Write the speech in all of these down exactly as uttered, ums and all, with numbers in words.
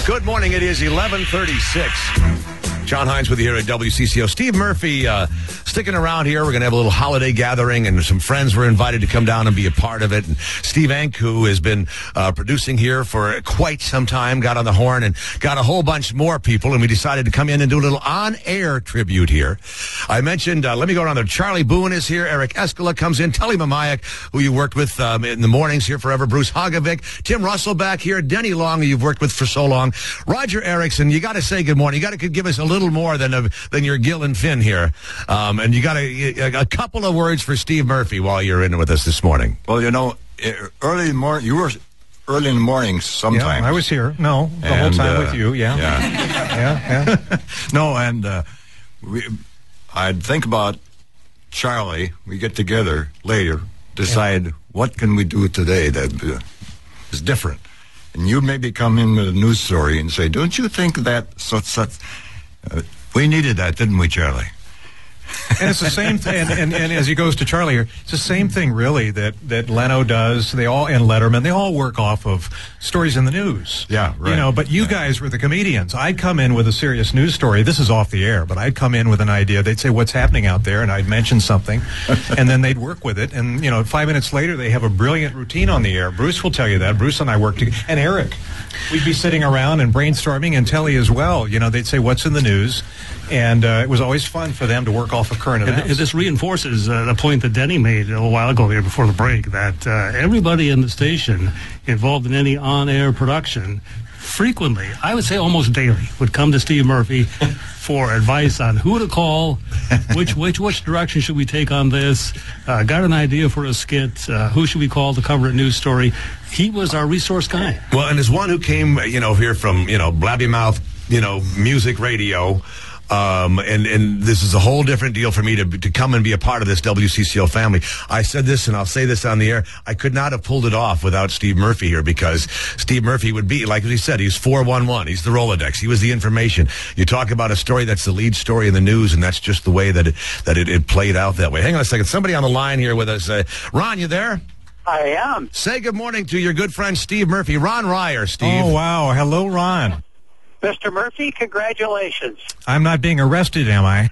Good morning. It is eleven thirty-six. John Hines with you here at W C C O. Steve Murphy uh, sticking around here. We're going to have a little holiday gathering, and some friends were invited to come down and be a part of it. And Steve Enck, who has been uh, producing here for quite some time, got on the horn and got a whole bunch more people, and we decided to come in and do a little on-air tribute here. I mentioned, uh, let me go around there. Charlie Boone is here. Eric Escala comes in. Tully Mamayak, who you worked with um, in the mornings here forever. Bruce Hagovic. Tim Russell back here. Denny Long, who you've worked with for so long. Roger Erickson, you got to say good morning. You got to give us a little more than a, than your Gil and Finn here. Um, and you got a, a couple of words for Steve Murphy while you're in with us this morning. Well, you know, early in the morning, you were early in the mornings sometimes. Yeah, I was here. No, the and, whole time uh, with you. Yeah. Yeah. yeah, yeah. No, and uh, we, I'd think about Charlie. We get together later, decide yeah. what can we do today that uh, is different. And you maybe come in with a news story and say, don't you think that such, such, uh, we needed that, didn't we, Charlie? And it's the same thing, and, and, and as he goes to Charlie here, it's the same thing, really, that, that Leno does. They all, and Letterman, they all work off of stories in the news. Yeah, right. You know, but you yeah. guys were the comedians. I'd come in with a serious news story. This is off the air, but I'd come in with an idea. They'd say, what's happening out there? And I'd mention something, and then they'd work with it. And, you know, five minutes later, they have a brilliant routine on the air. Bruce will tell you that. Bruce and I work together. And Eric. We'd be sitting around and brainstorming, and Telly as well. You know, they'd say, what's in the news? And uh, it was always fun for them to work off of current events. And this reinforces uh, the point that Denny made a little while ago here before the break, that uh, everybody in the station involved in any on-air production frequently, I would say almost daily, would come to Steve Murphy for advice on who to call, which which which direction should we take on this, uh, got an idea for a skit, uh, who should we call to cover a news story. He was our resource guy. Well, and as one who came, you know, here from, you know, blabby mouth, you know, music radio, Um, and, and this is a whole different deal for me to to come and be a part of this W C C O family. I said this, and I'll say this on the air. I could not have pulled it off without Steve Murphy here, because Steve Murphy would be, like he said, he's four one one. He's the Rolodex. He was the information. You talk about a story that's the lead story in the news, and that's just the way that it, that it, it played out that way. Hang on a second. Somebody on the line here with us. Uh, Ron, you there? I am. Say good morning to your good friend Steve Murphy. Ron Ryer, Steve. Oh, wow. Hello, Ron. Mister Murphy, congratulations. I'm not being arrested, am I?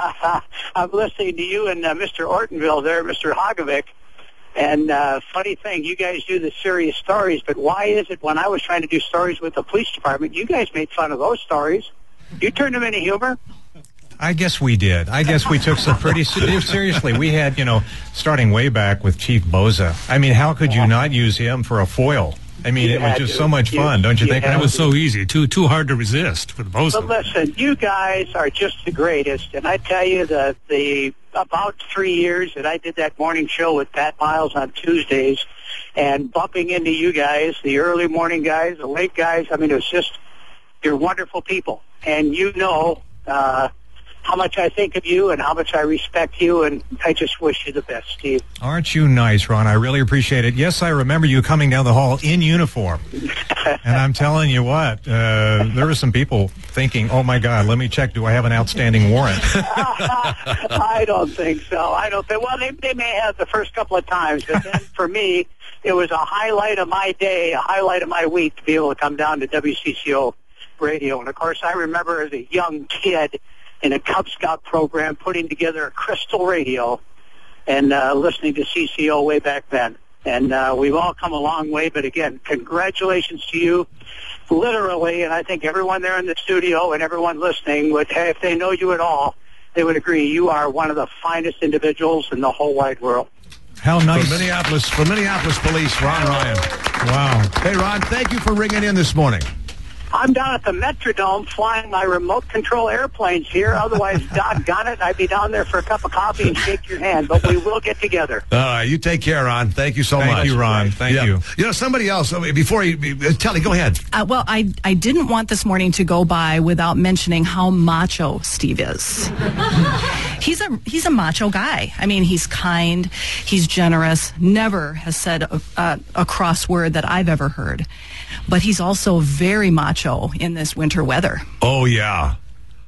I'm listening to you and uh, Mister Ortonville there, Mister Hagovic. And uh, funny thing, you guys do the serious stories, but why is it when I was trying to do stories with the police department, you guys made fun of those stories? You turned them into humor? I guess we did. I guess we took some pretty ser- seriously. We had, you know, starting way back with Chief Boza. I mean, how could you not use him for a foil? I mean, you it was just to. so much you, fun, don't you, you think? That was so easy, too too hard to resist with both but of them. Listen, you guys are just the greatest, and I tell you that the about three years that I did that morning show with Pat Miles on Tuesdays, and bumping into you guys, the early morning guys, the late guys, I mean, it was just, you're wonderful people, and you know uh, how much I think of you and how much I respect you, and I just wish you the best, Steve. Aren't you nice, Ron? I really appreciate it. Yes, I remember you coming down the hall in uniform. And I'm telling you what, uh, there were some people thinking, oh, my God, let me check, do I have an outstanding warrant? I don't think so. I don't think, well, they, they may have the first couple of times, but then for me, it was a highlight of my day, a highlight of my week to be able to come down to W C C O radio. And, of course, I remember as a young kid in a Cub Scout program putting together a crystal radio and uh, listening to C C O way back then. And uh, we've all come a long way, but again, congratulations to you, literally, and I think everyone there in the studio and everyone listening would, if they know you at all, they would agree you are one of the finest individuals in the whole wide world. How nice. From Minneapolis, from Minneapolis Police, Ron Ryan. Wow. Hey, Ron, thank you for ringing in this morning. I'm down at the Metrodome flying my remote control airplanes here. Otherwise, doggone it, I'd be down there for a cup of coffee and shake your hand. But we will get together. All right, you take care, Ron. Thank you so Thank much. Thank you, Ron. Thank yeah. you. You know, somebody else, before you, Telly, go ahead. Uh, well, I, I didn't want this morning to go by without mentioning how macho Steve is. He's a he's a macho guy. I mean, he's kind, he's generous, never has said a, a, a cross word that I've ever heard. But he's also very macho in this winter weather. Oh, yeah.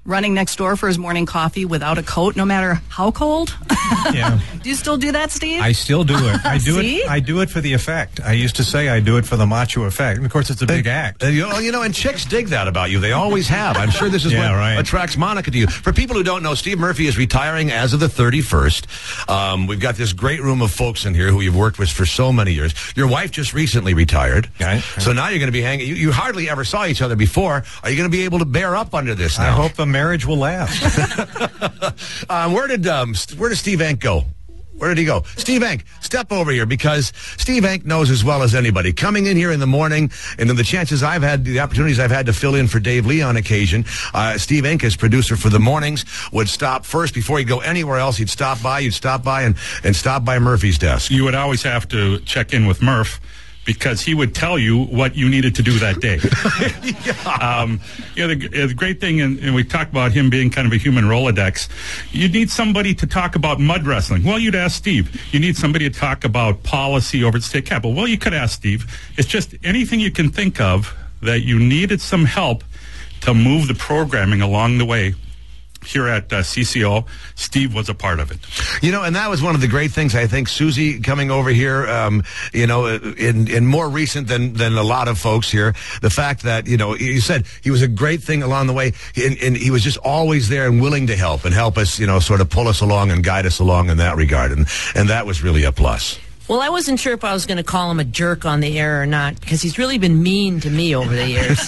running next door for his morning coffee without a coat, no matter how cold? Yeah. Do you still do that, Steve? I still do it. I do See? it. I do it for the effect. I used to say I do it for the macho effect. And of course, it's a big act. Uh, you, know, you know, and chicks dig that about you. They always have. I'm sure this is Yeah, what right. attracts Monica to you. For people who don't know, Steve Murphy is retiring as of the thirty-first. Um, we've got this great room of folks in here who you've worked with for so many years. Your wife just recently retired. Right. So now you're going to be hanging. You, you hardly ever saw each other before. Are you going to be able to bear up under this now? I hope the marriage will last. um, where did um, st- where did Steve Ank go? Where did he go? Steve Ank, step over here, because Steve Ank knows as well as anybody. Coming in here in the morning, and then the chances I've had, the opportunities I've had to fill in for Dave Lee on occasion, uh, Steve Ank, as producer for the mornings, would stop first before he'd go anywhere else. He'd stop by, you'd stop by, and, and stop by Murphy's desk. You would always have to check in with Murph, because he would tell you what you needed to do that day. yeah. Um, you know, the, the great thing, and, and we talked about him being kind of a human Rolodex, you need somebody to talk about mud wrestling. Well, you'd ask Steve. You need somebody to talk about policy over at State Capitol. Well, you could ask Steve. It's just anything you can think of that you needed some help to move the programming along the way. Here at uh, C C O, Steve was a part of it. You know, and that was one of the great things, I think, Susie coming over here, um, you know, in, in more recent than, than a lot of folks here, the fact that, you know, you said he was a great thing along the way, and, and he was just always there and willing to help and help us, you know, sort of pull us along and guide us along in that regard, and, and that was really a plus. Well, I wasn't sure if I was going to call him a jerk on the air or not, because he's really been mean to me over the years.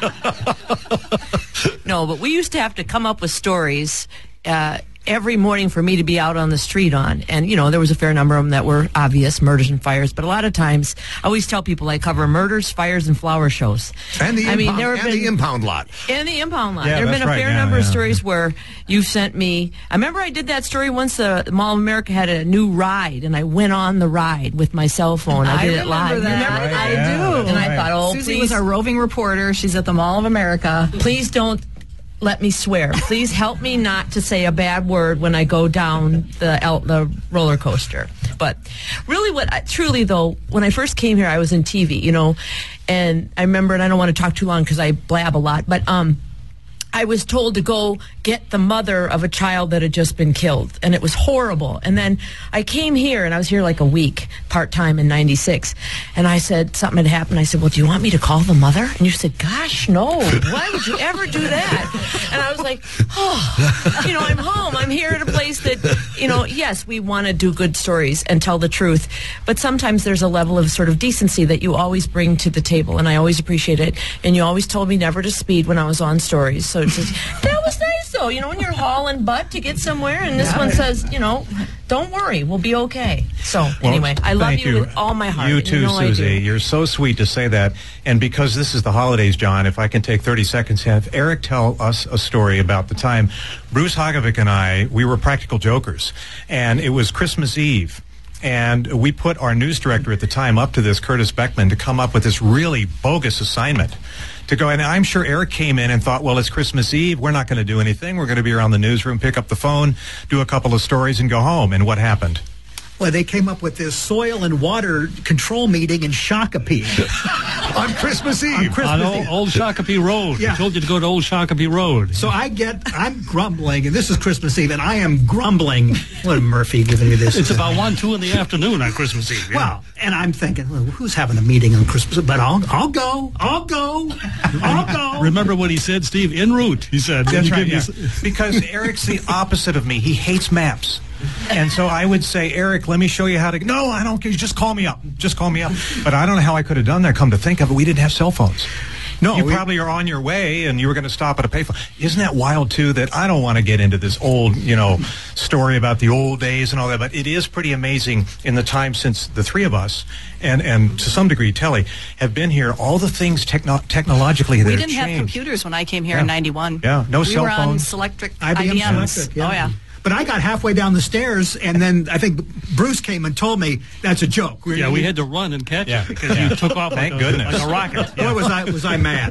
No, but we used to have to come up with stories uh, every morning for me to be out on the street on. And, you know, there was a fair number of them that were obvious, murders and fires. But a lot of times, I always tell people I cover murders, fires, and flower shows. And the, I mean, impound, there have and been, the impound lot. And the impound lot. Yeah, there have been a that's fair right. Yeah, number yeah. of stories where you've sent me. I remember I did that story once. The Mall of America had a new ride, and I went on the ride with my cell phone. I, I did it remember live. that. You remember Right, that? yeah, I do. And I right. thought, oh, Susie please, was our roving reporter. She's at the Mall of America. please don't let me swear. Please help me not to say a bad word when I go down the el- the roller coaster. But really, what I, truly though, when I first came here, I was in T V, you know, and I remember, and I don't want to talk too long because I blab a lot, but um. I was told to go get the mother of a child that had just been killed, and it was horrible. And then I came here, and I was here like a week, part-time in ninety-six, and I said, something had happened. I said, well, do you want me to call the mother? And you said, gosh, no. Why would you ever do that? And I was like, oh, you know, I'm home. I'm here at a place that, you know, yes, we want to do good stories and tell the truth, but sometimes there's a level of sort of decency that you always bring to the table, and I always appreciate it. And you always told me never to speed when I was on stories, so it's just, that was nice, though. You know, when you're hauling butt to get somewhere, and this one says, you know, don't worry, we'll be okay. So, Well, anyway, I love thank you, with all my heart. You and too, know I Susie. do. You're so sweet to say that. And because this is the holidays, John, if I can take thirty seconds to have Eric tell us a story about the time Bruce Hagovic and I, we were practical jokers, and it was Christmas Eve. And we put our news director at the time up to this, Curtis Beckman, to come up with this really bogus assignment to go. And I'm sure Eric came in and thought, well, it's Christmas Eve. We're not going to do anything. We're going to be around the newsroom, pick up the phone, do a couple of stories, and go home. And what happened? Well, they came up with this soil and water control meeting in Shakopee. On Christmas Eve. On Christmas On old, Eve. old Shakopee Road. Yeah. I told you to go to Old Shakopee Road. So I get, I'm grumbling, and this is Christmas Eve, and I am grumbling. What Murphy giving me this? It's about one, two in the afternoon on Christmas Eve. Yeah. Well, and I'm thinking, well, who's having a meeting on Christmas? But I'll, I'll go, I'll go, I'll go. Remember what he said, Steve? En route, he said. That's You right, give yeah. me s- Because Eric's the opposite of me. He hates maps. And so I would say, Eric, let me show you how to... No, I don't care. Just call me up. Just call me up. But I don't know how I could have done that. Come to think of it, we didn't have cell phones. No, you we- probably are on your way, and you were going to stop at a payphone. Isn't that wild, too, that I don't want to get into this old, you know, story about the old days and all that, but it is pretty amazing in the time since the three of us, and, and to some degree Telly, have been here, all the things techno- technologically that We have didn't have changed. computers when I came here Yeah. in ninety-one. Yeah, no we cell were on phones. Selectric I B M I B Ms. Selectric, yeah. Oh, yeah. But I got halfway down the stairs, and then I think Bruce came and told me that's a joke. Yeah, we had to run and catch Yeah. it because Yeah. you took off Thank like, a, goodness. like a rocket. Boy, was I was I mad.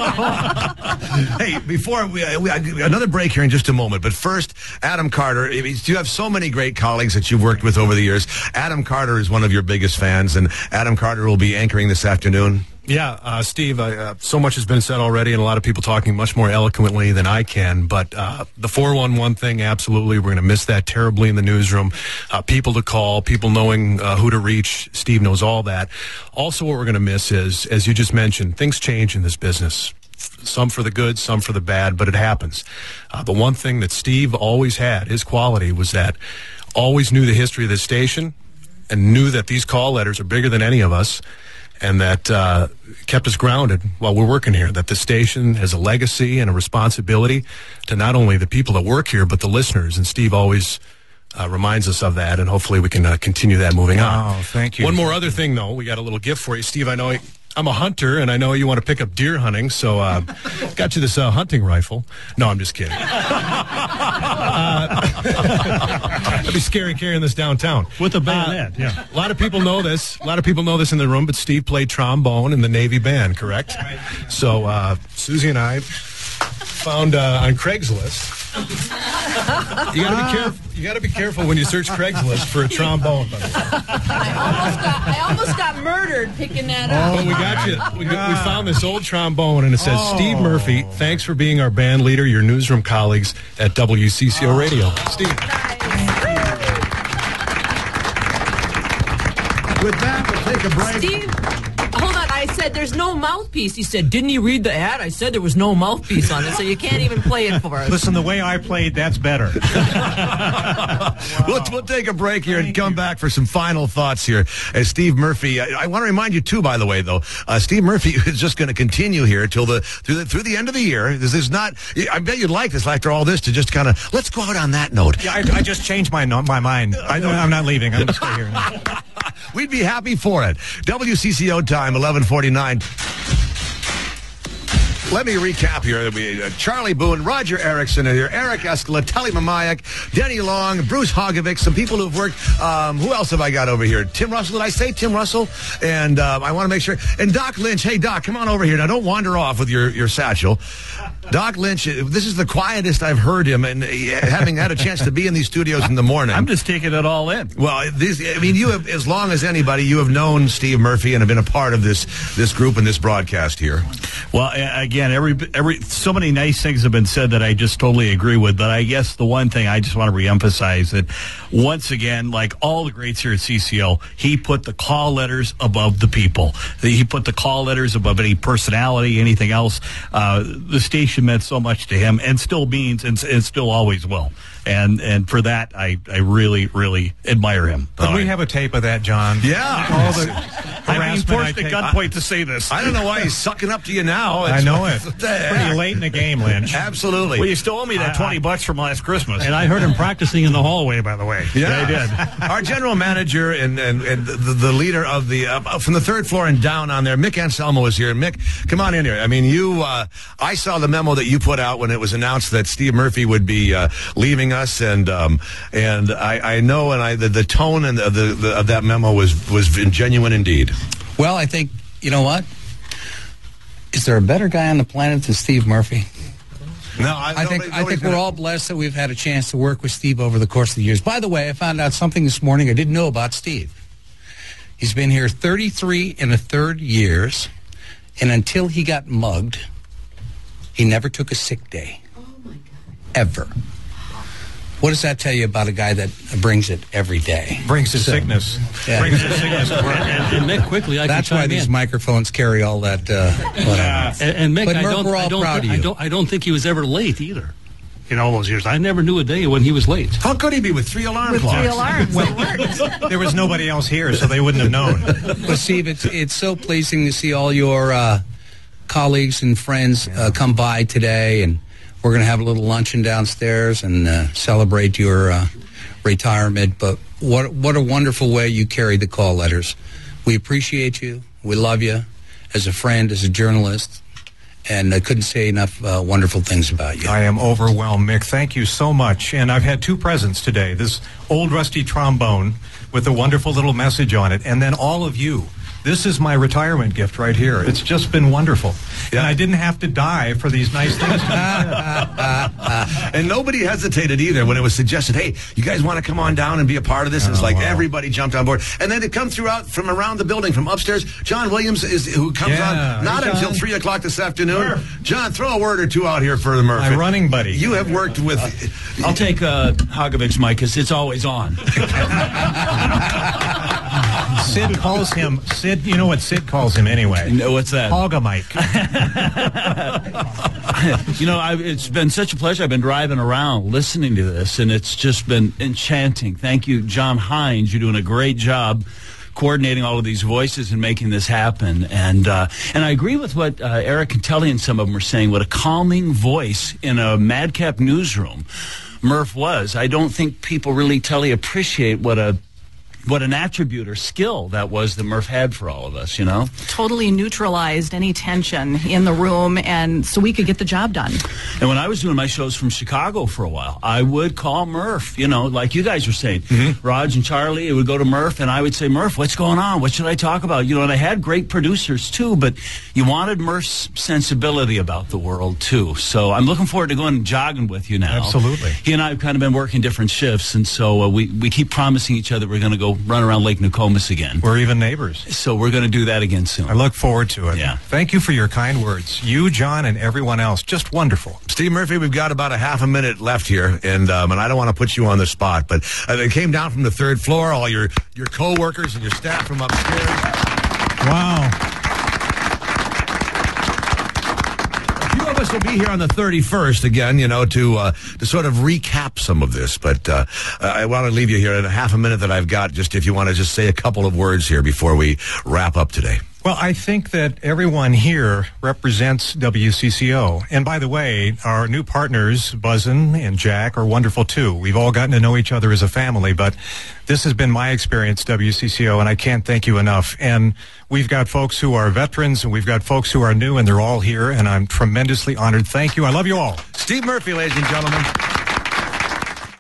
Hey, before we, uh, we uh, another break here in just a moment, but first, Adam Carter. I mean, you have so many great colleagues that you've worked with over the years. Adam Carter is one of your biggest fans, and Adam Carter will be anchoring this afternoon. Yeah, uh, Steve, uh, uh, so much has been said already, and a lot of people talking much more eloquently than I can. But uh, the four one one thing, absolutely, we're going to miss that terribly in the newsroom. Uh, people to call, people knowing uh, who to reach. Steve knows all that. Also, what we're going to miss is, as you just mentioned, things change in this business. Some for the good, some for the bad, but it happens. Uh, the one thing that Steve always had, his quality, was that always knew the history of this station and knew that these call letters are bigger than any of us, and that uh, kept us grounded while we're working here, that the station has a legacy and a responsibility to not only the people that work here, but the listeners. And Steve always uh, reminds us of that, and hopefully we can uh, continue that moving on. Oh, thank you. One more other thing, though. We got a little gift for you. Steve, I know I'm a hunter, and I know you want to pick up deer hunting, so uh, got you this uh, hunting rifle. No, I'm just kidding. uh, it'd be scary carrying this downtown. With a bayonet, uh, yeah. A lot of people know this. A lot of people know this in the room, but Steve played trombone in the Navy band, correct? Right. So uh, Susie and I found uh, on Craigslist. You got to be careful. You got to be careful when you search Craigslist for a trombone. By the way. I almost got, I almost got murdered picking that up. But we got you. We, got, we found this old trombone, and it says, oh. Steve Murphy, thanks for being our band leader, your newsroom colleagues at W C C O Radio. Steve. With that, we'll take a break. Steve, hold on. I said there's no mouthpiece. He said, didn't you read the ad? I said there was no mouthpiece on it, so you can't even play it for us. Listen, the way I played, that's better. we'll, we'll take a break here and come back for some final thoughts here. As Steve Murphy, I, I want to remind you too, by the way, though, uh, Steve Murphy is just going to continue here till the through the through the end of the year. This is not. I bet you'd like this after all this to just kind of let's go out on that note. Yeah, I, I just changed my my mind. I, I'm not leaving. I'm going to stay here now. We'd be happy for it. W C C O time, eleven forty-nine. Let me recap here. We, uh, Charlie Boone, Roger Erickson are here, Eric Eskela, Telly Mamayak, Denny Long, Bruce Hogovic, some people who've worked. Um, who else have I got over here? Tim Russell. Did I say Tim Russell? And uh, I want to make sure. And Doc Lynch. Hey, Doc, come on over here. Now, don't wander off with your, your satchel. Doc Lynch, this is the quietest I've heard him, and uh, having had a chance to be in these studios in the morning. I'm just taking it all in. Well, these, I mean, you have, as long as anybody, you have known Steve Murphy and have been a part of this this group and this broadcast here. Well, again, every every so many nice things have been said that I just totally agree with. But I guess the one thing I just want to reemphasize that once again, like all the greats here at C C O, he put the call letters above the people. He put the call letters above any personality, anything else. Uh, the station meant so much to him, and still means, and, and still always will. And and for that, I, I really, really admire him. Could All we right. have a tape of that, John? Yeah. All the I'm being harassment forced I at take- gunpoint to say this. I don't know why he's sucking up to you now. I It's- know it. What the It's heck? pretty late in the game, Lynch. Absolutely. Well, you still owe me that I- twenty I- bucks from last Christmas. And I heard him practicing in the hallway, by the way. Yeah, I did. Our general manager and, and, and the, the leader of the uh, from the third floor and down on there, Mick Anselmo is here. Mick, come on in here. I mean, you. Uh, I saw the memo that you put out when it was announced that Steve Murphy would be uh, leaving us, and um, and I, I know, and I the, the tone and the, the, the of that memo was was genuine indeed. Well, I think you know what. Is there a better guy on the planet than Steve Murphy? No, I, I think I think we're all blessed that we've had a chance to work with Steve over the course of the years. By the way, I found out something this morning I didn't know about Steve. He's been here thirty-three and a third years, and until he got mugged, he never took a sick day. Oh, my God. Ever. What does that tell you about a guy that brings it every day? Brings his So, sickness. yeah. Brings his sickness. And, and, and Mick, quickly, I That's can why chime these in. microphones carry all that. Uh, whatever. And, and Mick, But I Murph, don't, we're all I don't, proud of I you. don't, I don't think he was ever late either. In all those years, I never knew a day when he was late. How could he be with three alarm With clocks? three alarms, it worked. There was nobody else here, so they wouldn't have known. But Steve, it's it's so pleasing to see all your uh, colleagues and friends uh, come by today, and we're going to have a little luncheon downstairs and uh, celebrate your uh, retirement. But what what a wonderful way you carry the call letters. We appreciate you. We love you as a friend, as a journalist, and I couldn't say enough uh, wonderful things about you. I am overwhelmed, Mick. Thank you so much. And I've had two presents today. This old rusty trombone with a wonderful little message on it, and then all of you This is my retirement gift right here. It's just been wonderful. Yeah. And I didn't have to die for these nice things. And nobody hesitated either when it was suggested, hey, you guys want to come on down and be a part of this? And it's Oh, like wow. everybody jumped on board. And then to come throughout from around the building, from upstairs, John Williams, is who comes Yeah. on not Hey, until John. three o'clock this afternoon. John, throw a word or two out here for the Murphy. My running buddy. You have worked with... I'll take uh, Hogovic's mic because it's always on. Sid calls him, Sid, you know what Sid calls him anyway? No, what's that? Hogga Mike. You know, I've, it's been such a pleasure. I've been driving around listening to this, and it's just been enchanting. Thank you, John Hines. You're doing a great job coordinating all of these voices and making this happen. And uh, and I agree with what uh, Eric and Telly and some of them were saying. What a calming voice in a madcap newsroom Murph was. I don't think people really, Telly, appreciate what a what an attribute or skill that was that Murph had for all of us, you know? Totally neutralized any tension in the room, and so we could get the job done. And when I was doing my shows from Chicago for a while, I would call Murph, you know, like you guys were saying. Mm-hmm. Raj and Charlie, it would go to Murph, and I would say, Murph, what's going on? What should I talk about? You know, and I had great producers, too, but you wanted Murph's sensibility about the world, too. So I'm looking forward to going jogging with you now. Absolutely. He and I have kind of been working different shifts, and so uh, we, we keep promising each other we're going to go run around Lake Nokomis again. We're even neighbors. So we're going to do that again soon. I look forward to it. Yeah. Thank you for your kind words. You, John, and everyone else. Just wonderful. Steve Murphy, we've got about a half a minute left here, and um, and I don't want to put you on the spot, but uh, they came down from the third floor, all your, your co-workers and your staff from upstairs. Wow. A few of us will be here on the thirty-first again, you know, to uh, to sort of recap some of this, but uh, I want to leave you here in a half a minute that I've got, just if you want to just say a couple of words here before we wrap up today. Well, I think that everyone here represents W C C O. And by the way, our new partners, Buzzin and Jack, are wonderful too. We've all gotten to know each other as a family, but this has been my experience, W C C O, and I can't thank you enough. And we've got folks who are veterans, and we've got folks who are new, and they're all here, and I'm tremendously honored. Thank you. I love you all. Steve Murphy, ladies and gentlemen.